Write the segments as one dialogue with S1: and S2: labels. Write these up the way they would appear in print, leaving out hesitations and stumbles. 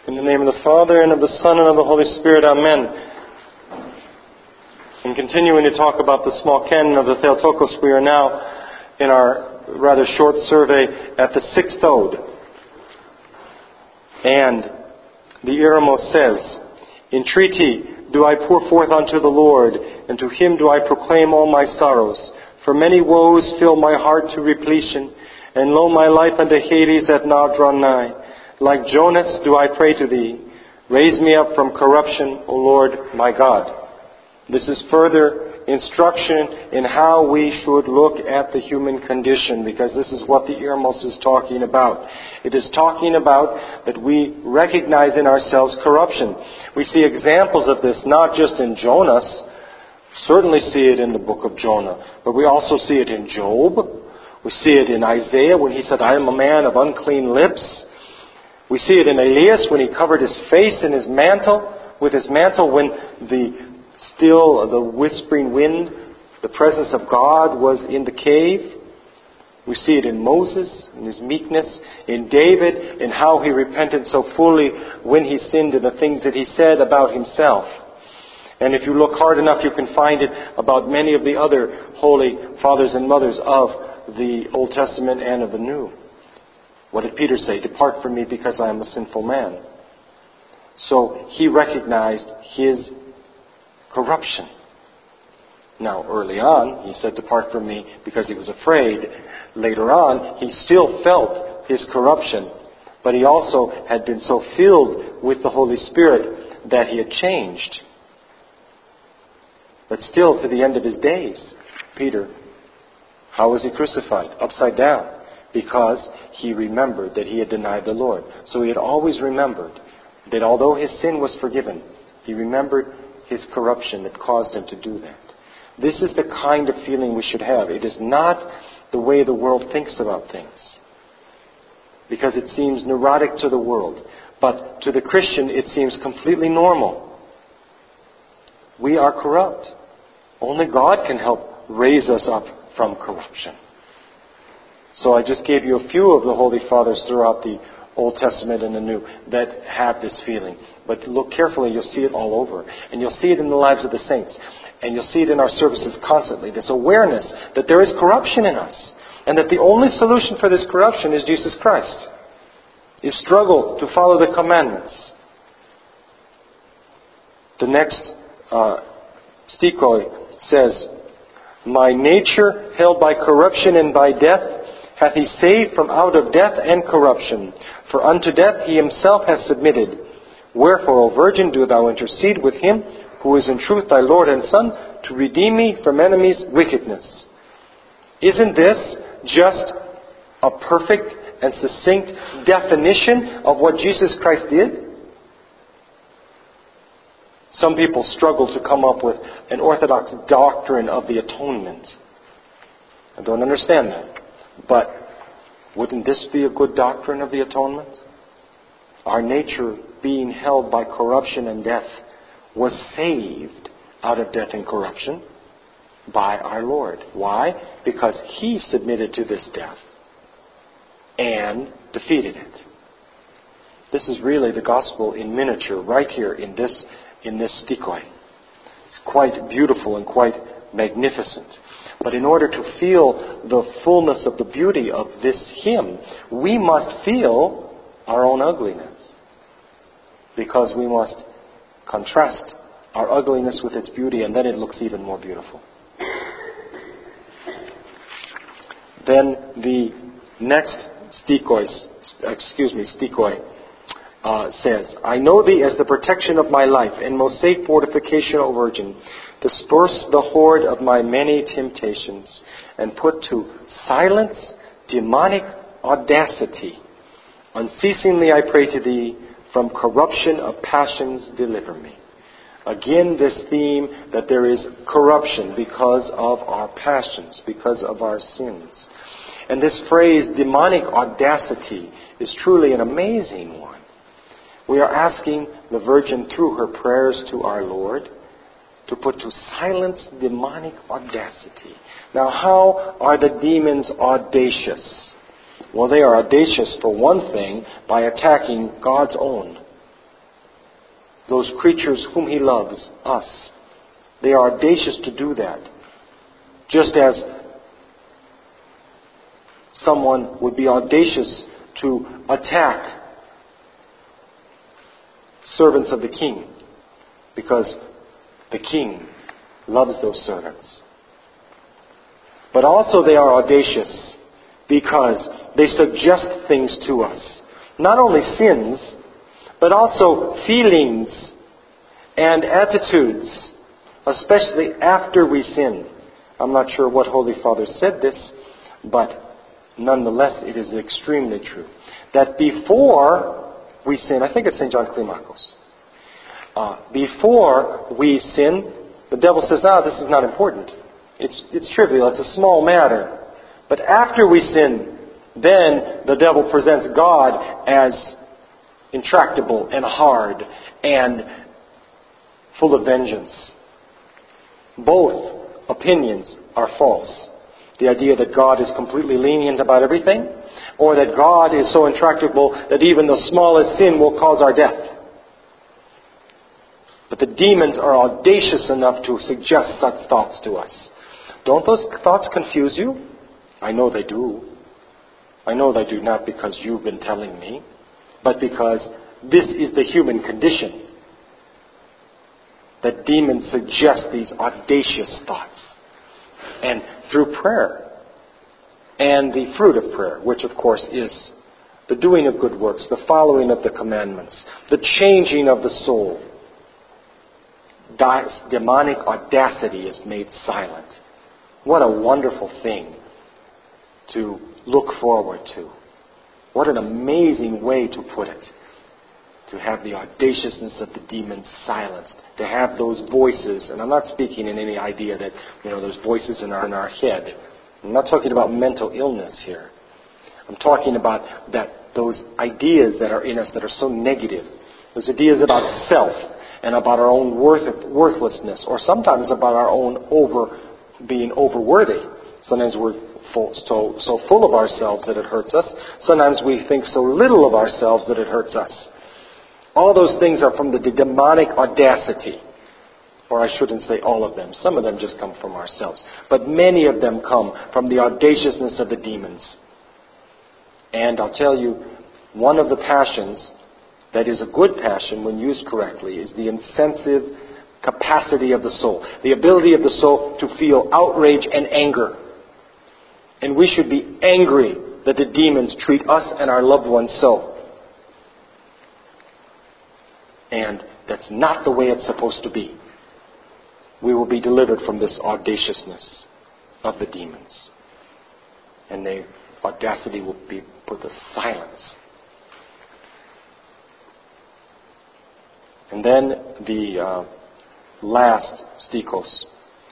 S1: In the name of the Father, and of the Son, and of the Holy Spirit, Amen. In continuing to talk about the small canon of the Theotokos, we are now in our rather short survey at the sixth ode. And the Eremos says, "Entreaty do I pour forth unto the Lord, and to Him do I proclaim all my sorrows. For many woes fill my heart to repletion, and lo, my life unto Hades hath now drawn nigh. Like Jonas do I pray to Thee, raise me up from corruption, O Lord my God." This is further instruction in how we should look at the human condition, because this is what the Eremos is talking about. It is talking about that we recognize in ourselves corruption. We see examples of this not just in Jonas, certainly see it in the book of Jonah, but we also see it in Job. We see it in Isaiah when he said, "I am a man of unclean lips." We see it in Elias when he covered his face in his mantle, with his mantle, when the whispering wind, the presence of God was in the cave. We see it in Moses, in his meekness, in David, in how he repented so fully when he sinned in the things that he said about himself. And if you look hard enough, you can find it about many of the other holy fathers and mothers of the Old Testament and of the New. What did Peter say? "Depart from me because I am a sinful man." So he recognized his corruption. Now, early on, he said, "Depart from me," because he was afraid. Later on, he still felt his corruption, but he also had been so filled with the Holy Spirit that he had changed. But still, to the end of his days, Peter, how was he crucified? Upside down. Because he remembered that he had denied the Lord. So he had always remembered that although his sin was forgiven, he remembered his corruption that caused him to do that. This is the kind of feeling we should have. It is not the way the world thinks about things, because it seems neurotic to the world. But to the Christian, it seems completely normal. We are corrupt. Only God can help raise us up from corruption. So I just gave you a few of the Holy Fathers throughout the Old Testament and the New that have this feeling. But look carefully, you'll see it all over. And you'll see it in the lives of the saints. And you'll see it in our services constantly. This awareness that there is corruption in us. And that the only solution for this corruption is Jesus Christ. Is struggle to follow the commandments. The next stikoi says, "My nature held by corruption and by death hath He saved from out of death and corruption. For unto death He Himself hath submitted. Wherefore, O Virgin, do thou intercede with Him, who is in truth thy Lord and Son, to redeem me from enemies' wickedness." Isn't this just a perfect and succinct definition of what Jesus Christ did? Some people struggle to come up with an orthodox doctrine of the atonement. I don't understand that. But wouldn't this be a good doctrine of the atonement? Our nature, being held by corruption and death, was saved out of death and corruption by our Lord. Why? Because He submitted to this death and defeated it. This is really the gospel in miniature right here in this stikoi. It's quite beautiful and quite magnificent. But in order to feel the fullness of the beauty of this hymn, we must feel our own ugliness. Because we must contrast our ugliness with its beauty, and then it looks even more beautiful. Then the next stikoi says, "I know Thee as the protection of my life, and most safe fortification, O Virgin. Disperse the horde of my many temptations, and put to silence demonic audacity. Unceasingly I pray to Thee, from corruption of passions deliver me." Again, this theme that there is corruption because of our passions, because of our sins. And this phrase, demonic audacity, is truly an amazing one. We are asking the Virgin through her prayers to our Lord to put to silence demonic audacity. Now, how are the demons audacious? Well, they are audacious, for one thing, by attacking God's own. those creatures whom He loves, us. They are audacious to do that. Just as someone would be audacious to attack servants of the king, because the king loves those servants. But also they are audacious because they suggest things to us. Not only sins, but also feelings and attitudes, especially after we sin. I'm not sure what Holy Father said this, but nonetheless it is extremely true. That before we sin, I think it's St. John Climacus, before we sin, the devil says, this is not important. It's trivial, it's a small matter. But after we sin, then the devil presents God as intractable and hard and full of vengeance. Both opinions are false. The idea that God is completely lenient about everything, or that God is so intractable that even the smallest sin will cause our death. But the demons are audacious enough to suggest such thoughts to us. Don't those thoughts confuse you? I know they do. I know they do, not because you've been telling me, but because this is the human condition. That demons suggest these audacious thoughts. And through prayer, and the fruit of prayer, which of course is the doing of good works, the following of the commandments, the changing of the soul, demonic audacity is made silent. What a wonderful thing to look forward to. What an amazing way to put it. To have the audaciousness of the demons silenced. To have those voices, and I'm not speaking in any idea that, there's voices in our head. I'm not talking about mental illness here. I'm talking about those ideas that are in us that are so negative. Those ideas about self and about our own worthlessness, or sometimes about our own being overworthy. Sometimes we're so full of ourselves that it hurts us. Sometimes we think so little of ourselves that it hurts us. All those things are from the demonic audacity. Or I shouldn't say all of them. Some of them just come from ourselves. But many of them come from the audaciousness of the demons. And I'll tell you, one of the passions that is a good passion when used correctly is the insensitive capacity of the soul. The ability of the soul to feel outrage and anger. And we should be angry that the demons treat us and our loved ones so. And that's not the way it's supposed to be. We will be delivered from this audaciousness of the demons. And the audacity will be put to silence. And then the last stikos.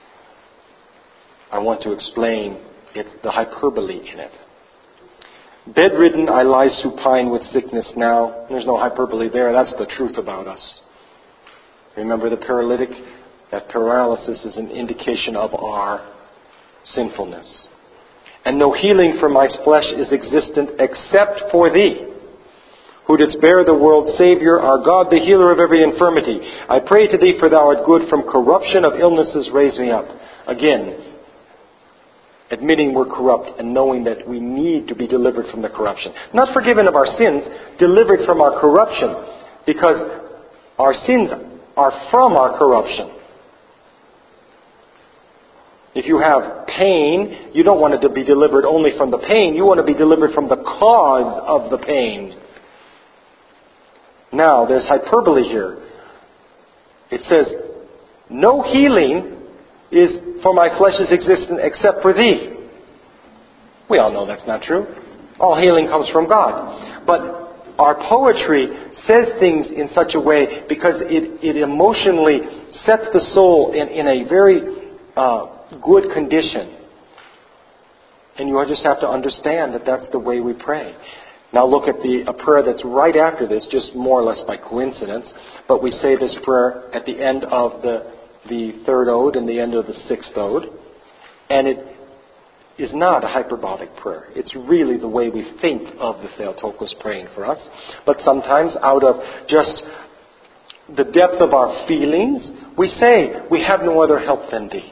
S1: I want to explain the hyperbole in it. Bedridden, I lie supine with sickness now. There's no hyperbole there. That's the truth about us. Remember the paralytic? That paralysis is an indication of our sinfulness. And no healing for my flesh is existent except for Thee, who didst bear the world's Savior, our God, the healer of every infirmity. I pray to Thee, for Thou art good. From corruption of illnesses raise me up. Again, admitting we're corrupt and knowing that we need to be delivered from the corruption. Not forgiven of our sins, delivered from our corruption. Because our sins are from our corruption. If you have pain, you don't want it to be delivered only from the pain. You want to be delivered from the cause of the pain. Now, there's hyperbole here. It says, no healing is for my flesh is existent except for Thee. We all know that's not true. All healing comes from God. But our poetry says things in such a way because it emotionally sets the soul in a very good condition. And you just have to understand that that's the way we pray. Now look at a prayer that's right after this, just more or less by coincidence. But we say this prayer at the end of the third ode and the end of the sixth ode. And it is not a hyperbolic prayer. It's really the way we think of the Theotokos praying for us. But sometimes out of just the depth of our feelings, we say, we have no other help than Thee.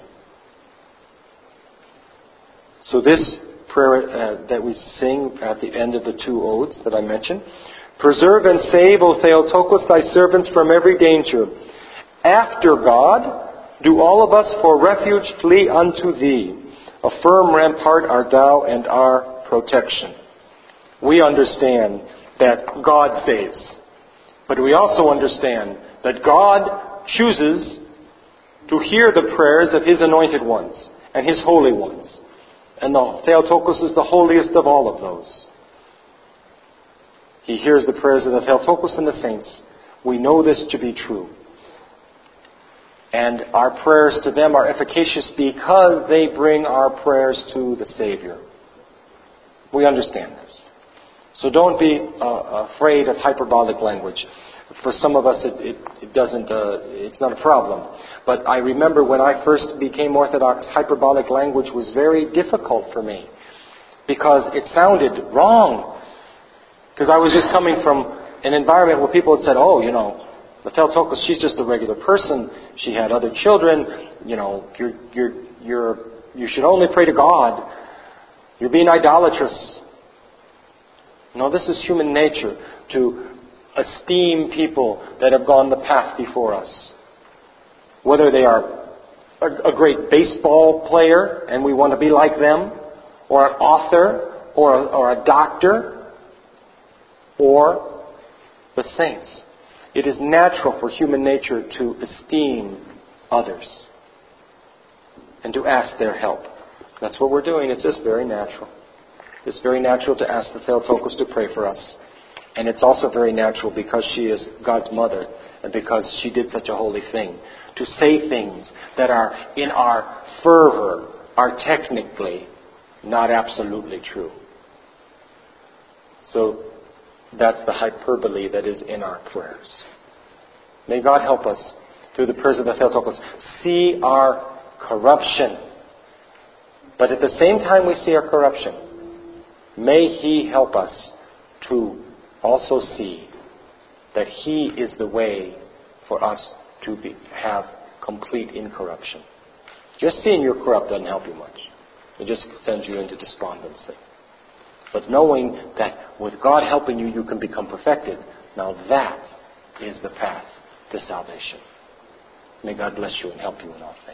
S1: So this prayer that we sing at the end of the 2 odes that I mentioned, preserve and save, O Theotokos, Thy servants from every danger. After God, do all of us for refuge flee unto Thee. A firm rampart art Thou and our protection. We understand that God saves. But we also understand that God chooses to hear the prayers of His anointed ones and His holy ones. And the Theotokos is the holiest of all of those. He hears the prayers of the Theotokos and the saints. We know this to be true. And our prayers to them are efficacious because they bring our prayers to the Savior. We understand this. So don't be afraid of hyperbolic language. For some of us, it doesn't. It's not a problem. But I remember when I first became Orthodox, hyperbolic language was very difficult for me because it sounded wrong. Because I was just coming from an environment where people had said, "Oh, you know, the Theotokos, she's just a regular person. She had other children. You know, you should only pray to God. You're being idolatrous." No, this is human nature to esteem people that have gone the path before us. Whether they are a great baseball player and we want to be like them, or an author, or a doctor, or the saints. It is natural for human nature to esteem others and to ask their help. That's what we're doing. It's just very natural. It's very natural to ask the Theotokos to pray for us. And it's also very natural because she is God's mother and because she did such a holy thing. To say things that are in our fervor are technically not absolutely true. So that's the hyperbole that is in our prayers. May God help us, through the prayers of the Theotokos, see our corruption. But at the same time we see our corruption, may He help us to also see that He is the way for us to have complete incorruption. Just seeing you're corrupt doesn't help you much. It just sends you into despondency. But knowing that with God helping you, you can become perfected, now that is the path to salvation. May God bless you and help you in all things.